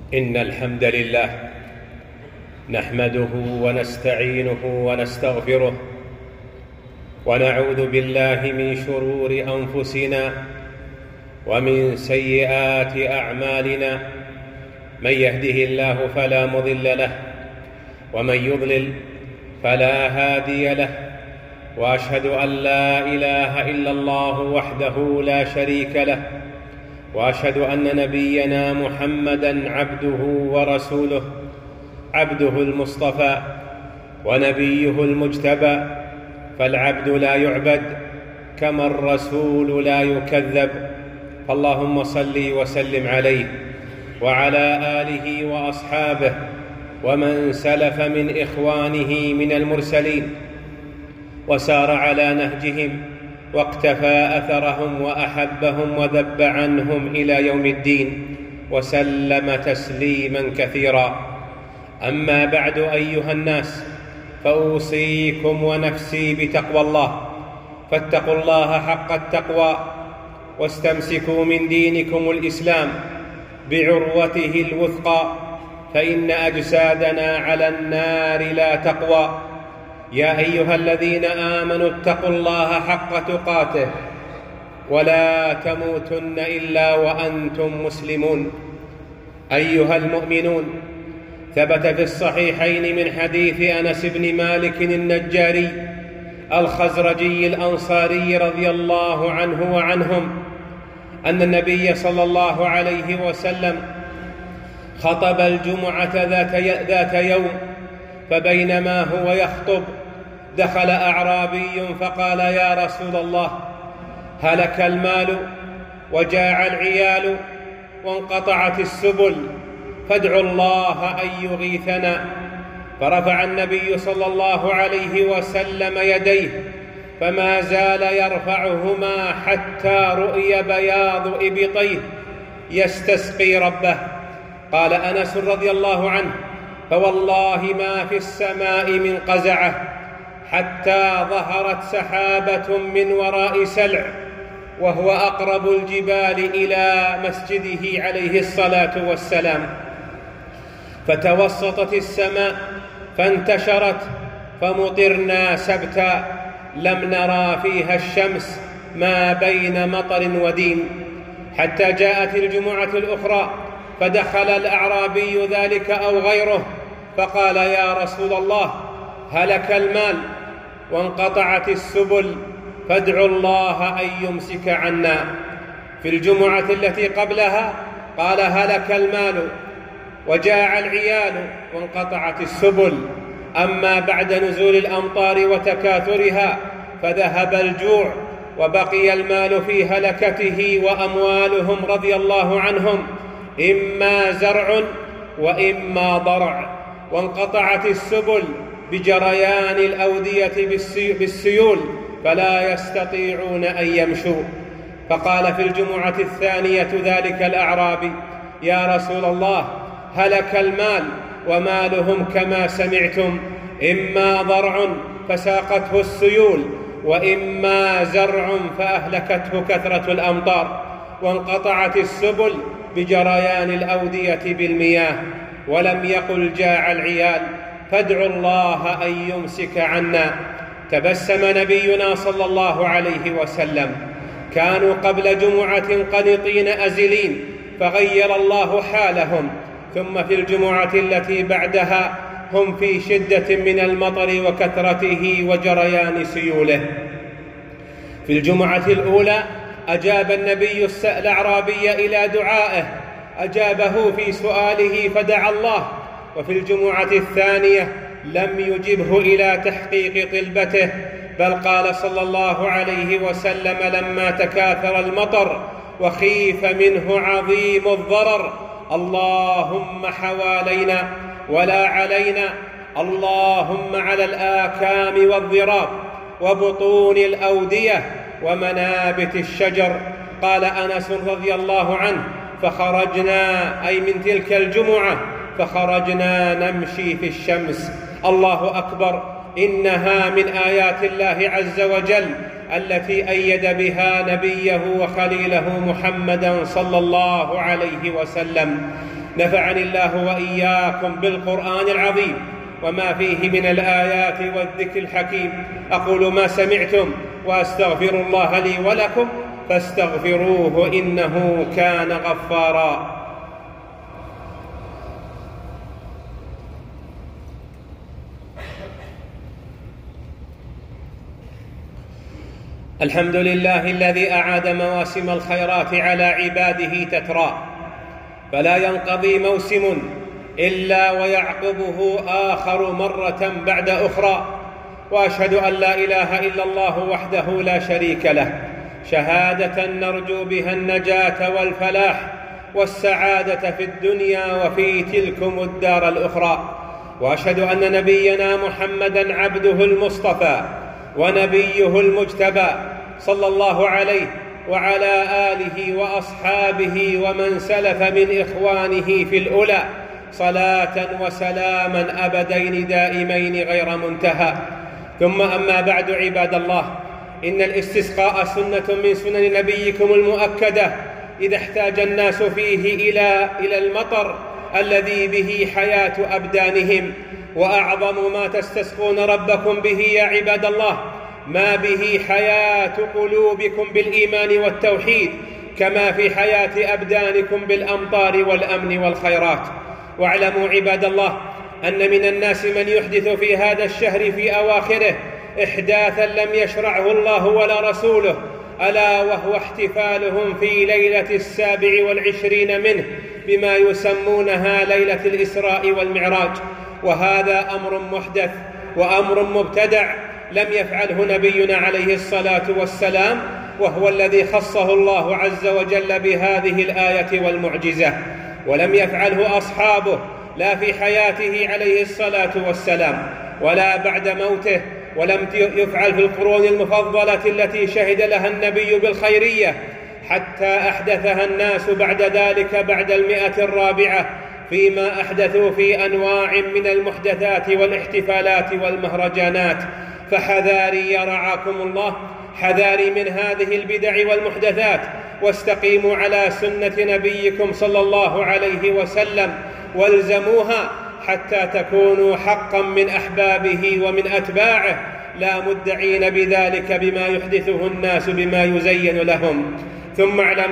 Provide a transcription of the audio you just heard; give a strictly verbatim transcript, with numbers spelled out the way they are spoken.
إن الحمد لله نحمده ونستعينه ونستغفره ونعوذ بالله من شرور أنفسنا ومن سيئات أعمالنا. من يهده الله فلا مضل له ومن يضلل فلا هادي له، وأشهد أن لا إله إلا الله وحده لا شريك له، وأشهد أن نبينا محمدًا عبده ورسوله، عبده المصطفى ونبيه المجتبى، فالعبد لا يعبد كما الرسول لا يكذب. فاللهم صل وسلم عليه وعلى آله وأصحابه ومن سلف من إخوانه من المرسلين وسار على نهجهم واقتفى أثرهم وأحبهم وذب عنهم إلى يوم الدين، وسلم تسليما كثيرا. أما بعد، أيها الناس، فأوصيكم ونفسي بتقوى الله، فاتقوا الله حق التقوى واستمسكوا من دينكم الإسلام بعروته الوثقى، فإن أجسادنا على النار لا تقوى. يا أيها الذين آمنوا اتقوا الله حق تقاته ولا تموتن إلا وأنتم مسلمون. أيها المؤمنون، ثبت في الصحيحين من حديث أنس بن مالك النجاري الخزرجي الأنصاري رضي الله عنه وعنهم أن النبي صلى الله عليه وسلم خطب الجمعة ذات يوم، فبينما هو يخطب دخل أعرابي فقال: يا رسول الله، هلك المال وجاع العيال وانقطعت السبل، فادعوا الله أن يغيثنا. فرفع النبي صلى الله عليه وسلم يديه فما زال يرفعهما حتى رؤي بياض إبطيه يستسقي ربه. قال أنس رضي الله عنه: فوالله ما في السماء من قزعة حتى ظهرت سحابة من وراء سلع، وهو أقرب الجبال إلى مسجده عليه الصلاة والسلام، فتوسطت السماء فانتشرت فمطرنا سبتا، لم نرى فيها الشمس ما بين مطر ودين. حتى جاءت الجمعة الأخرى فدخل الأعرابي ذلك أو غيره فقال: يا رسول الله، هلك المال وانقطعت السبل، فادعوا الله أن يمسك عنا. في الجمعة التي قبلها قال: هلك المال وجاع العيال وانقطعت السبل. أما بعد نزول الأمطار وتكاثرها فذهب الجوع وبقي المال في هلكته وأموالهم رضي الله عنهم إما زرع وإما ضرع، وانقطعت السبل بجريان الأودية بالسيول فلا يستطيعون أن يمشوا. فقال في الجمعة الثانية ذلك الأعرابي: يا رسول الله، هلك المال ومالهم كما سمعتم، إما ضرع فساقته السيول وإما زرع فأهلكته كثرة الأمطار، وانقطعت السبل بجريان الأودية بالمياه. ولم يقل جاع العيال، فادعوا الله أن يمسك عنا. تبسم نبينا صلى الله عليه وسلم. كانوا قبل جمعة قنطين أزلين فغير الله حالهم، ثم في الجمعة التي بعدها هم في شدة من المطر وكثرته وجريان سيوله. في الجمعة الأولى أجاب النبي الأعرابي إلى دعائه، أجابه في سؤاله فدعا الله. وفي الجمعة الثانية لم يجبه إلى تحقيق طلبته، بل قال صلى الله عليه وسلم لما تكاثر المطر وخيف منه عظيم الضرر: اللهم حوالينا ولا علينا، اللهم على الآكام والضراب وبطون الأودية ومنابت الشجر. قال أنس رضي الله عنه: فخرجنا، أي من تلك الجمعة، فخرجنا نمشي في الشمس. الله أكبر، إنها من آيات الله عز وجل التي أيد بها نبيه وخليله محمدا صلى الله عليه وسلم. نفعني الله وإياكم بالقرآن العظيم وما فيه من الآيات والذكر الحكيم. أقول ما سمعتم وأستغفر الله لي ولكم فاستغفروه إنه كان غفارا. الحمد لله الذي أعاد مواسم الخيرات على عباده تترى، فلا ينقضي موسم إلا ويعقبه آخر مرة بعد أخرى، وأشهد أن لا إله إلا الله وحده لا شريك له، شهادة نرجو بها النجاة والفلاح والسعادة في الدنيا وفي تلكم الدار الأخرى. وأشهد أن نبينا محمدًا عبده المصطفى ونبيه المجتبى صلى الله عليه وعلى آله وأصحابه ومن سلف من إخوانه في الأولى صلاة وسلاما أبدين دائمين غير منتهى. ثم أما بعد، عباد الله، إن الاستسقاء سنة من سنن نبيكم المؤكدة إذا احتاج الناس فيه إلى إلى المطر الذي به حياة أبدانهم. وأعظم ما تستسقون ربكم به يا عباد الله ما به حياة قلوبكم بالإيمان والتوحيد، كما في حياة أبدانكم بالأمطار والأمن والخيرات. واعلموا عباد الله أن من الناس من يحدث في هذا الشهر في أواخره إحداثا لم يشرعه الله ولا رسوله، ألا وهو احتفالهم في ليلة السابع والعشرين منه بما يسمونها ليلة الإسراء والمعراج. وهذا أمر محدث وأمر مبتدع لم يفعله نبينا عليه الصلاة والسلام، وهو الذي خصه الله عز وجل بهذه الآية والمعجزة، ولم يفعله أصحابه لا في حياته عليه الصلاة والسلام ولا بعد موته، ولم يفعل في القرون المفضلة التي شهد لها النبي بالخيرية، حتى أحدثها الناس بعد ذلك بعد المئة الرابعة فيما أحدثوا في أنواع من المحدثات والاحتفالات والمهرجانات. فحذاري يا رعاكم الله، حذاري من هذه البدع والمحدثات، واستقيموا على سنة نبيكم صلى الله عليه وسلم والزموها حتى تكونوا حقا من أحبابه ومن أتباعه، لا مدعين بذلك بما يحدثه الناس بما يزين لهم. ثم اعلموا